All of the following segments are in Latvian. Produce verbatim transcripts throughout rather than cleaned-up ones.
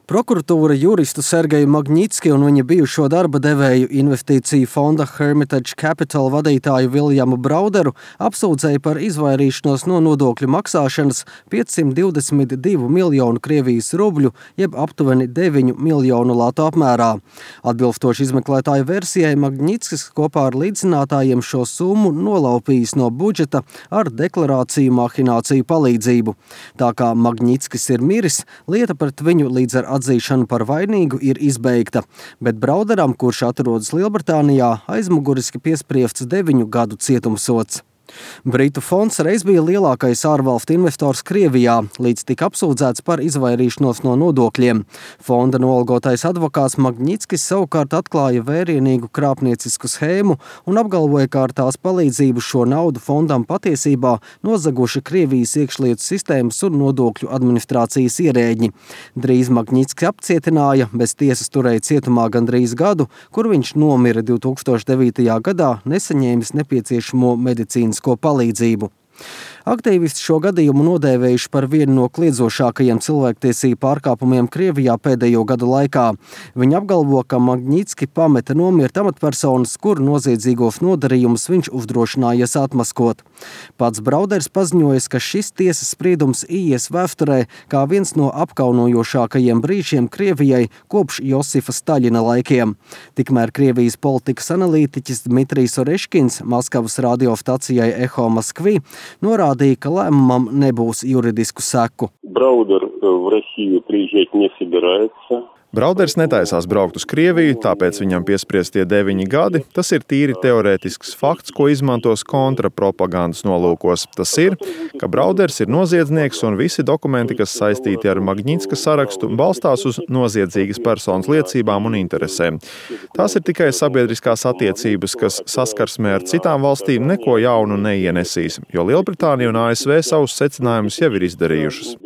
Prokuratūra juristu Sergeju Magnitski un viņa bijušo darba devēju investīciju fonda Hermitage Capital vadītāju Viljamu Brauderu apsūdzēja par izvairīšanos no nodokļu maksāšanas piecsimt divdesmit divu miljonu Krievijas rubļu, jeb aptuveni deviņu miljonu latu apmērā. Atbilstoši izmeklētāju versijai, Magnitskis kopā ar līdzinātājiem šo summu nolaupījis no budžeta ar deklarāciju mahināciju palīdzību. Tā kā Magnitskis ir miris, lieta pret viņu līdz ar atzīšanu par vainīgu ir izbeigta, bet Brauderam, kurš atrodas Lielbritānijā, aizmuguriski piespriests deviņu gadu cietumsods. Britu fonds reiz bija lielākais ārvalstu investors Krievijā, līdz tika apsūdzēts par izvairīšanos no nodokļiem. Fonda noalgotais advokāts Magnitskis savukārt atklāja vērienīgu krāpniecisku schēmu un apgalvoja, ka ar tās palīdzību šo naudu fondam patiesībā nozaguši Krievijas iekšlietu sistēmas un nodokļu administrācijas ierēģi. Drīz Magnitskis apcietināja, bez tiesas turēja cietumā gandrīz gadu, kur viņš nomira divtūkstoš devītajā gadā, nesaņēmis nepieciešamo medicīnas ko palīdzību. Aktīvisti šo gadījumu nodēvējuši par vienu no kliedzošākajiem cilvēktiesību pārkāpumiem Krievijā pēdējo gadu laikā. Viņi apgalvo, ka Magnitski pameta nomirt amatpersonas, kuru noziedzīgos nodarījumus viņš uzdrošinājies atmaskot. Pats Brauders paziņojas, ka šis tiesas spriedums ies vēsturē kā viens no apkaunojošākajiem brīžiem Krievijai kopš Josifa Staļina laikiem. Tikmēr Krievijas politikas analītiķis Dmitrijs Oreškins Maskavas radiostacijai Eho Moskvi norādīja, ka lēmumam nebūs juridisku seku. Браудер в Россию приезжать не собирается. Brauders netaisās braukt uz Krieviju, tāpēc viņam piespriestie deviņi gadi. Tas ir tīri teorētisks fakts, ko izmantos kontrapropagandas nolūkos. Tas ir, ka Brauders ir noziedznieks un visi dokumenti, kas saistīti ar Magnitska sarakstu, balstās uz noziedzīgas personas liecībām un interesēm. Tās ir tikai sabiedriskās attiecības, kas saskarsmē ar citām valstīm neko jaunu neienesīs, jo Lielbritānija un A S V savus secinājumus jau ir izdarījušas.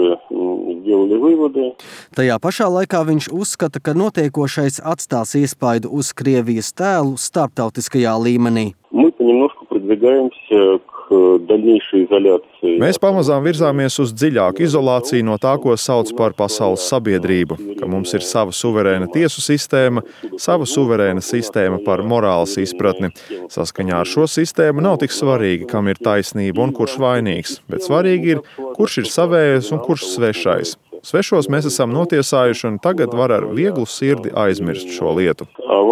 Tajā pašā laikā viņš uzskata, ka notiekošais atstās iespaidu uz Krievijas tēlu starptautiskajā līmenī. Mēs pamazām virzāmies uz dziļāku izolāciju no tā, ko sauc par pasaules sabiedrību, ka mums ir sava suverēna tiesu sistēma, sava suverēna sistēma par morāles izpratni. Saskaņā ar šo sistēmu nav tik svarīgi, kam ir taisnība un kurš vainīgs, bet svarīgi ir, kurš ir savējais un kurš svešais. Svešos mēs esam notiesājuši un tagad var ar vieglu sirdi aizmirst šo lietu.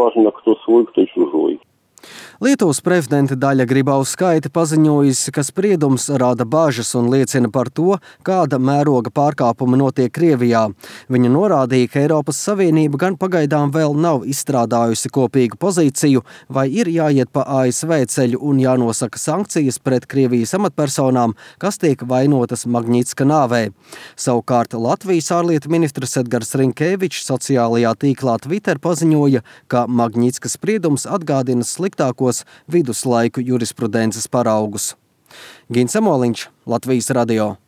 Lietuvas prezidente Daļa Grybauskaite paziņojusi, ka spriedums rada bāžas un liecina par to, kāda mēroga pārkāpuma notiek Krievijā. Viņa norādīja, ka Eiropas Savienība gan pagaidām vēl nav izstrādājusi kopīgu pozīciju, vai ir jāiet pa A S V ceļu un jānosaka sankcijas pret Krievijas amatpersonām, kas tiek vainotas Magnitska nāvē. Savukārt Latvijas ārlietu ministrs Edgars Rinkēvičs sociālajā tīklā Twitter paziņoja, ka Magnitska spriedums atgādina sliktākos viduslaiku jurisprudences paraugus. Gins Amoliņš, Latvijas radio.